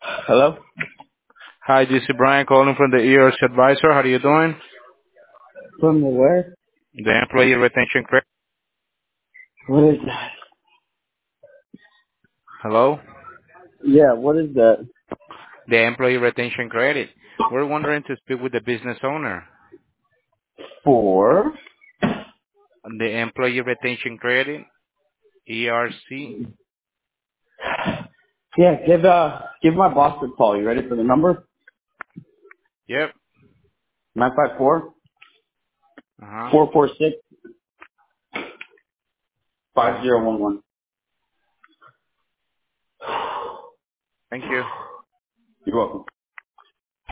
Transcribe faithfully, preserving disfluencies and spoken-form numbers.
Hello? Hi, this is Brian calling from the E R S Advisor. How are you doing? From the where? The Employee Retention Credit. What is that? Hello? Yeah, what is that? The Employee Retention Credit. We're wondering to speak with the business owner. For? The Employee Retention Credit, E R C. Yeah, give uh give my boss a call. You ready for the number? Yep. Nine five four Uh-huh. four four six five Uh-huh. zero one one. Thank you. You're welcome.